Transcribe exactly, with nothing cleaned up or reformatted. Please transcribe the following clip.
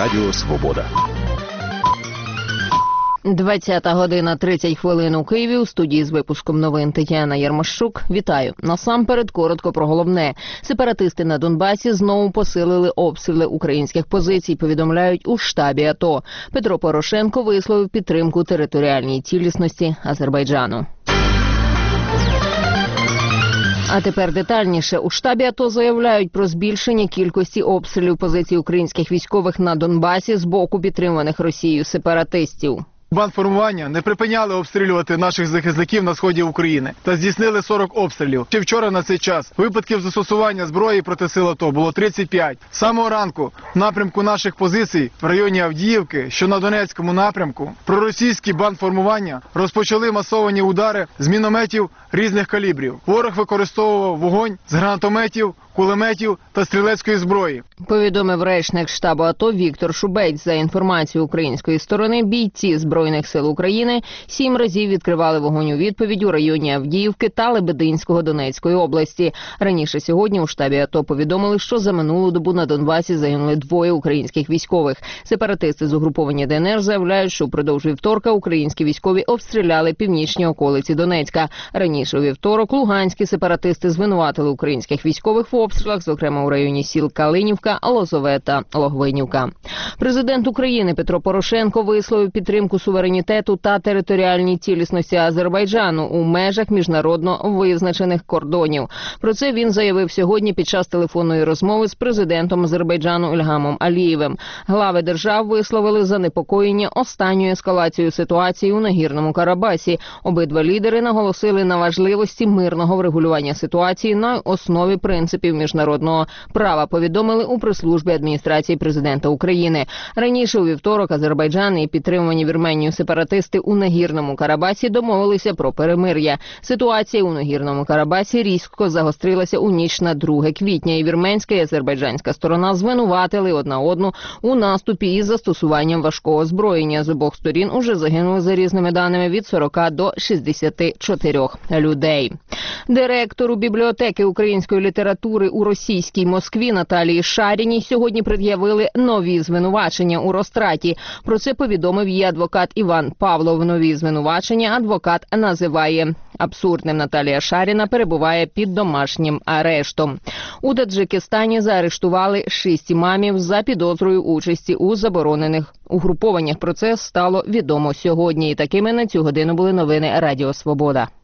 Радіо Свобода. двадцята година тридцять хвилин у Києві. У студії з випуском новин Тетяна Ярмощук. Вітаю. Насамперед коротко про головне. Сепаратисти на Донбасі знову посилили обстріли українських позицій, повідомляють у штабі АТО. Петро Порошенко висловив підтримку територіальній цілісності Азербайджану. А тепер детальніше. У штабі АТО заявляють про збільшення кількості обстрілів позицій українських військових на Донбасі з боку підтриманих Росією сепаратистів. Бандформування не припиняли обстрілювати наших захисників на сході України та здійснили сорок обстрілів. Ще вчора на цей час випадків застосування зброї проти сил АТО було тридцять п'ять. З самого ранку в напрямку наших позицій в районі Авдіївки, що на Донецькому напрямку, проросійські бандформування розпочали масовані удари з мінометів різних калібрів. Ворог використовував вогонь з гранатометів, кулеметів та стрілецької зброї. Повідомив речник штабу АТО Віктор Шубець. За інформацією української сторони, бійці Збройних сил України сім разів відкривали вогонь у відповідь у районі Авдіївки та Лебединського Донецької області. Раніше сьогодні у штабі АТО повідомили, що за минулу добу на Донбасі загинули двоє українських військових. Сепаратисти з угруповання ДНР заявляють, що впродовж вівторка українські військові обстріляли північні околиці Донецька. Раніше у вівторок луганські сепаратисти звинуватили українських військових в обстрілах, зокрема у районі сіл Калинівка, Лозове та Логвинівка. Президент України Петро Порошенко висловив підтримку суверенітету та територіальній цілісності Азербайджану у межах міжнародно визначених кордонів. Про це він заявив сьогодні під час телефонної розмови з президентом Азербайджану Ільгамом Алієвим. Глави держав висловили занепокоєння останньою ескалацією ситуації у Нагірному Карабасі. Обидва лідери наголосили на важливості мирного врегулювання ситуації на основі принципів міжнародного права, повідомили у прес-службі адміністрації президента України. Раніше у вівторок Азербайджан і підтримувані Вірменією сепаратисти у Нагірному Карабасі домовилися про перемир'я. Ситуація у Нагірному Карабасі різко загострилася у ніч на друге квітня, і вірменська і азербайджанська сторона звинуватили одна одну у наступі із застосуванням важкого озброєння. З обох сторін уже загинули, за різними даними, від сорока до шістдесяти чотирьох людей. Директору бібліотеки української літератури у російській Москві Наталії Шаріній сьогодні пред'явили нові звинувачення у розтраті. Про це повідомив її адвокат Іван Павлов. Нові звинувачення адвокат називає абсурдним. Наталія Шаріна перебуває під домашнім арештом. У Таджикистані заарештували шість імамів за підозрою участі у заборонених угрупованнях. Про це стало відомо сьогодні. І такими на цю годину були новини Радіо Свобода.